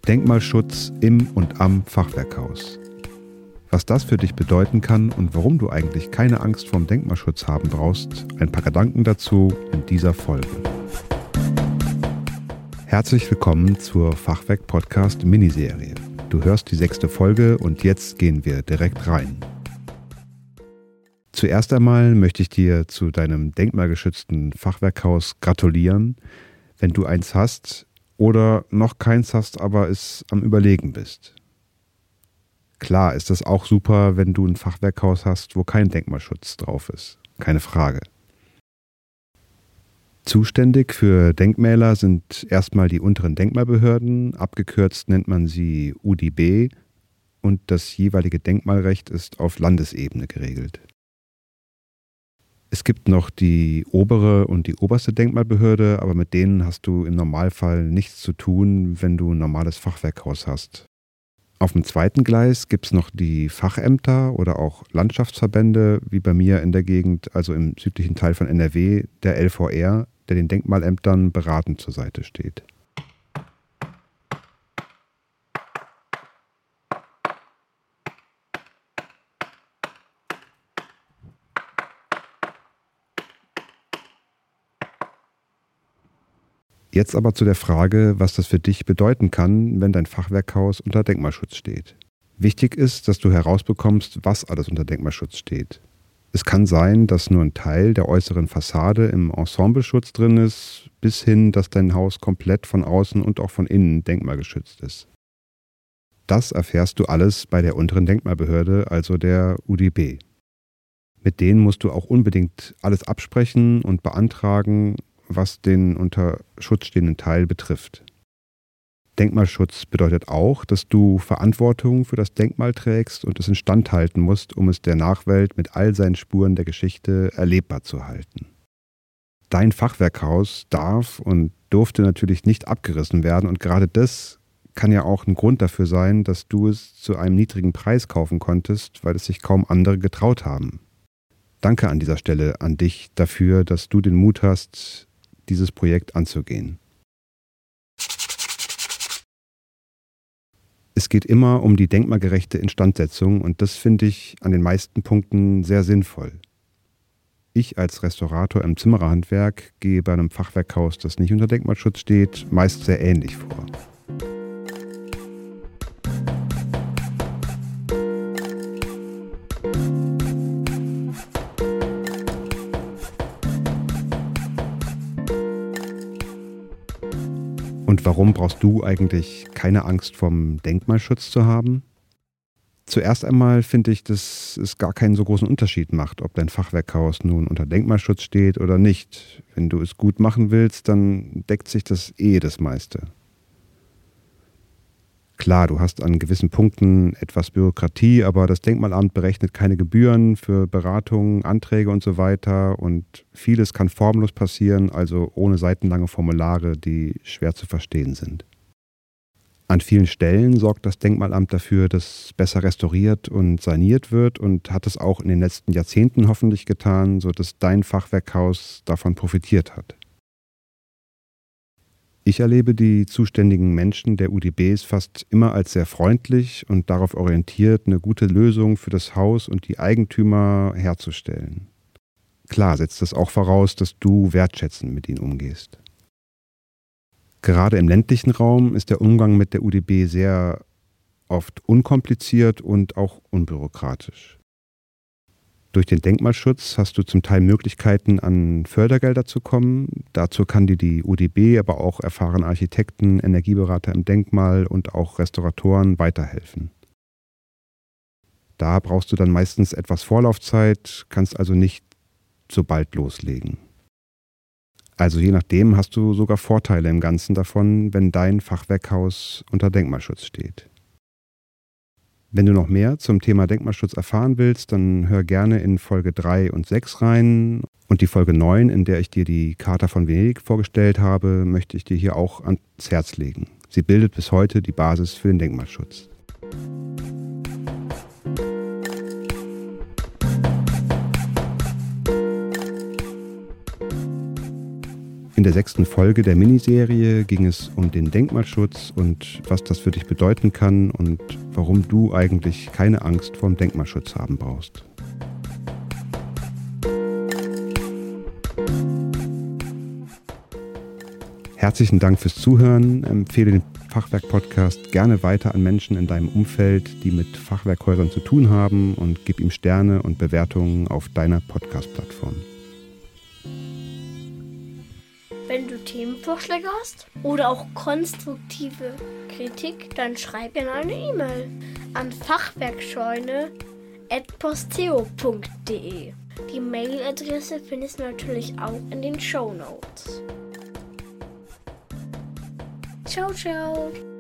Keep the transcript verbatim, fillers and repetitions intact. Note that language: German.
Denkmalschutz im und am Fachwerkhaus. Was das für dich bedeuten kann und warum du eigentlich keine Angst vorm Denkmalschutz haben brauchst, ein paar Gedanken dazu in dieser Folge. Herzlich willkommen zur Fachwerk-Podcast-Miniserie. Du hörst die sechste Folge und jetzt gehen wir direkt rein. Zuerst einmal möchte ich dir zu deinem denkmalgeschützten Fachwerkhaus gratulieren, wenn du eins hast oder noch keins hast, aber es am Überlegen bist. Klar ist es auch super, wenn du ein Fachwerkhaus hast, wo kein Denkmalschutz drauf ist. Keine Frage. Zuständig für Denkmäler sind erstmal die unteren Denkmalbehörden, abgekürzt nennt man sie U D B, und das jeweilige Denkmalrecht ist auf Landesebene geregelt. Es gibt noch die obere und die oberste Denkmalbehörde, aber mit denen hast du im Normalfall nichts zu tun, wenn du ein normales Fachwerkhaus hast. Auf dem zweiten Gleis gibt es noch die Fachämter oder auch Landschaftsverbände, wie bei mir in der Gegend, also im südlichen Teil von N R W, der L V R, der den Denkmalämtern beratend zur Seite steht. Jetzt aber zu der Frage, was das für dich bedeuten kann, wenn dein Fachwerkhaus unter Denkmalschutz steht. Wichtig ist, dass du herausbekommst, was alles unter Denkmalschutz steht. Es kann sein, dass nur ein Teil der äußeren Fassade im Ensembleschutz drin ist, bis hin, dass dein Haus komplett von außen und auch von innen denkmalgeschützt ist. Das erfährst du alles bei der unteren Denkmalbehörde, also der U D B. Mit denen musst du auch unbedingt alles absprechen und beantragen, was den unter Schutz stehenden Teil betrifft. Denkmalschutz bedeutet auch, dass du Verantwortung für das Denkmal trägst und es instand halten musst, um es der Nachwelt mit all seinen Spuren der Geschichte erlebbar zu halten. Dein Fachwerkhaus darf und durfte natürlich nicht abgerissen werden, und gerade das kann ja auch ein Grund dafür sein, dass du es zu einem niedrigen Preis kaufen konntest, weil es sich kaum andere getraut haben. Danke an dieser Stelle an dich dafür, dass du den Mut hast, dieses Projekt anzugehen. Es geht immer um die denkmalgerechte Instandsetzung, und das finde ich an den meisten Punkten sehr sinnvoll. Ich als Restaurator im Zimmererhandwerk gehe bei einem Fachwerkhaus, das nicht unter Denkmalschutz steht, meist sehr ähnlich vor. Und warum brauchst du eigentlich keine Angst vom Denkmalschutz zu haben? Zuerst einmal finde ich, dass es gar keinen so großen Unterschied macht, ob dein Fachwerkhaus nun unter Denkmalschutz steht oder nicht. Wenn du es gut machen willst, dann deckt sich das eh das meiste. Klar, du hast an gewissen Punkten etwas Bürokratie, aber das Denkmalamt berechnet keine Gebühren für Beratungen, Anträge und so weiter, und vieles kann formlos passieren, also ohne seitenlange Formulare, die schwer zu verstehen sind. An vielen Stellen sorgt das Denkmalamt dafür, dass besser restauriert und saniert wird, und hat es auch in den letzten Jahrzehnten hoffentlich getan, sodass dein Fachwerkhaus davon profitiert hat. Ich erlebe die zuständigen Menschen der U D Bs fast immer als sehr freundlich und darauf orientiert, eine gute Lösung für das Haus und die Eigentümer herzustellen. Klar setzt das auch voraus, dass du wertschätzend mit ihnen umgehst. Gerade im ländlichen Raum ist der Umgang mit der U D B sehr oft unkompliziert und auch unbürokratisch. Durch den Denkmalschutz hast du zum Teil Möglichkeiten, an Fördergelder zu kommen. Dazu kann dir die U D B, aber auch erfahrene Architekten, Energieberater im Denkmal und auch Restauratoren weiterhelfen. Da brauchst du dann meistens etwas Vorlaufzeit, kannst also nicht so bald loslegen. Also je nachdem hast du sogar Vorteile im Ganzen davon, wenn dein Fachwerkhaus unter Denkmalschutz steht. Wenn du noch mehr zum Thema Denkmalschutz erfahren willst, dann hör gerne in Folge drei und sechs rein. Und die Folge neun, in der ich dir die Charta von Venedig vorgestellt habe, möchte ich dir hier auch ans Herz legen. Sie bildet bis heute die Basis für den Denkmalschutz. In In der sechsten Folge der Miniserie ging es um den Denkmalschutz und was das für dich bedeuten kann und warum du eigentlich keine Angst vorm Denkmalschutz haben brauchst. Herzlichen Dank fürs Zuhören. Empfehle den Fachwerk-Podcast gerne weiter an Menschen in deinem Umfeld, die mit Fachwerkhäusern zu tun haben, und gib ihm Sterne und Bewertungen auf deiner Podcast-Plattform. Wenn du Themenvorschläge hast oder auch konstruktive Kritik, dann schreib gerne eine E-Mail an fachwerkscheune at posteo punkt de. Die Mailadresse findest du natürlich auch in den Shownotes. Ciao, ciao.